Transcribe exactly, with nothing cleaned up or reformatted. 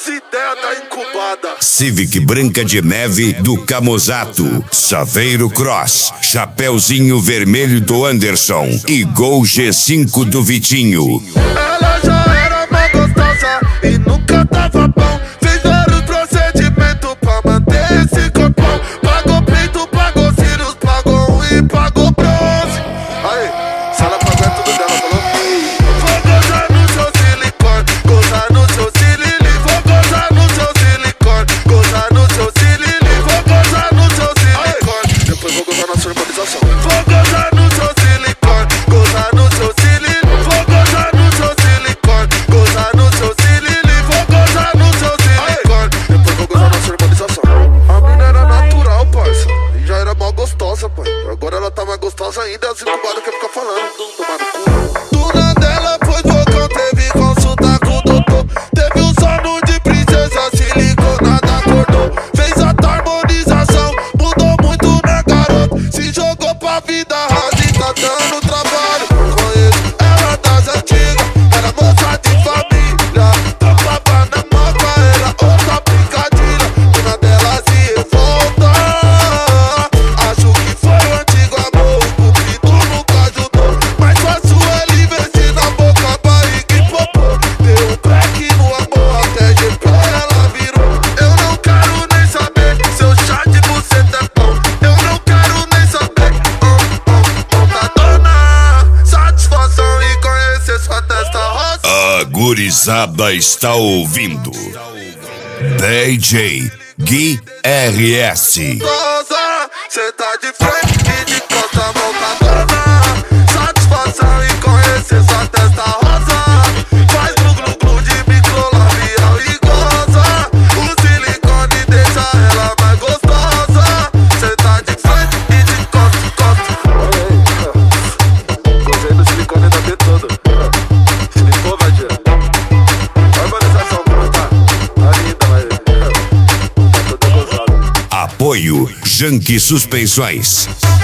as ideias da incubada. Civic Branca de Neve do Camozato, Saveiro Cross, Chapeuzinho Vermelho do Anderson e Gol G cinco do Vitinho. Ela já era uma gostosa e nunca dava pão. Fez vários procedimentos pra manter esse corpão. Pagou peito, pagou cílios, pagou um e pagou bronze. Aí, se ela pagar tudo dela, falou. Vou gozar no seu silicone, gozar no seu silili. Vou gozar no seu silicone, gozar no seu silili. Vou gozar no seu silicone, depois vou gozar na sua harmonização. Vou gozar no seu silicone, gozar no seu silili. Vou gozar no seu silicone, gozar no seu silili. Vou gozar no seu silicone, depois vou gozar na sua harmonização. A mina era natural, parça, e já era mó gostosa, pai. Agora ela tá mais gostosa ainda, as incubadas quer ficar falando. Tomar no cu. Duna dela foi bocão, teve consulta com o doutor. Teve um sono de princesa, se ligou, nada acordou. Fez a harmonização, mudou muito, né, garoto? Se jogou pra vida rasa e tá dando trabalho. Conheço ela das antigas, era moça de família. Trampava na moca, era outra picadilha. Duna dela se revolta. Acho que foi o antigo amor, o cupido nunca ajudou. Mais fácil ele investir na boca, barriga e popô. Deu um crack no amor, até G P ela virou. Eu não quero nem saber, seu chá de buceta é bom. Eu não quero nem saber, oh, oh, montadona. Satisfação em conhecer sua testa rosa. A gurizada está ouvindo D J Gui R S. Goza, cê tá de frente e de costa montadona. Satisfação em conhecer sua testa rosa. Faz glu glu glu de microlabial e goza. O silicone deixa ela mais gostosa. Cê tá de frente e de costa, costa. Gozei do silicone da B todo. Silicou, vadia. Harmonização, tá? Tá linda, vai. Tá toda gozada. Apoio Janque Suspensões.